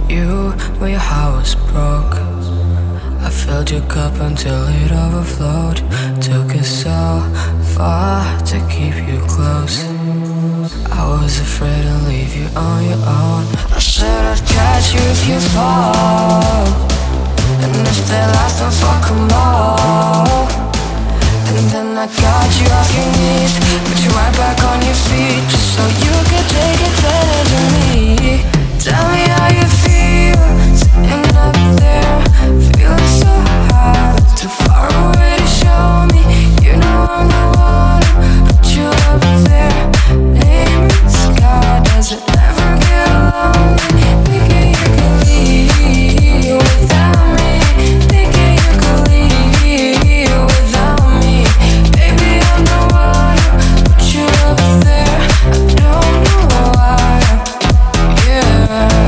you where your heart was broke. I filled your cup until it overflowed. Took it so far to keep you close. I was afraid to leave you on your own. I said I'd catch you if you fall, and if they last, then fuck 'em all. And then I got you off your knees, put you right back on your feet, just so you could take advantage of me. Tell me how you feel, sitting up there, feeling so high, too far away to show me. You know I'm the one who put you up there, name in the sky. Does it ever get lonely? Thinking you could leave without me, thinking you could leave without me. Baby, I'm the one who put you up there. I don't know why, yeah.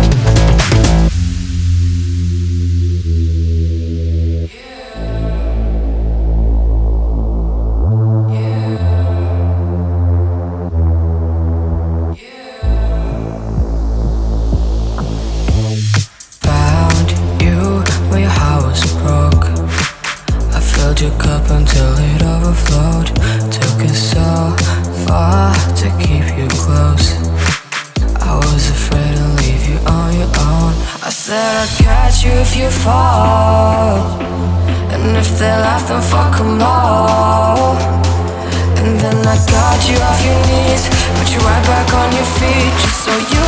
Found you where your heart was broke. I filled your cup until it overflowed. Took it so far to keep you close. I was afraid to leave you on your own. I said I'd catch you if you fall, and if they laugh, then fuck 'em all. And then I got you off your knees, put you right back on your feet, just so you